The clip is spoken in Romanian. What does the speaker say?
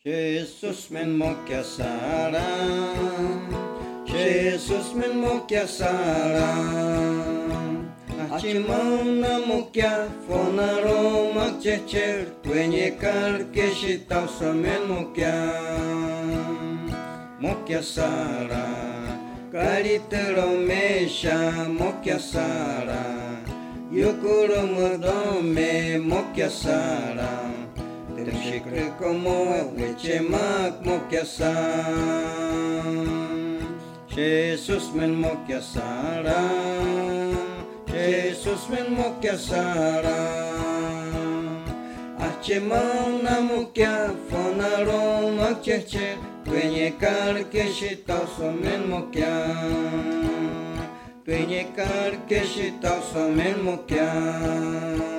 Jesus men mokya sara, Jesus men mokya sara. Achimana mokya fonaro makchecher, tuenye karke shitau somen mokya sara. Karitero mesha mokya sara, yukuro mudome mokya sara. Shikre como leche mak mokyasa. Jesus men mokyasara, Jesus men mokyasara. Ache mauna mokya fonaro makcheche, tuenye karke shitau somen mokya, tuenye karke shitau somen mokya.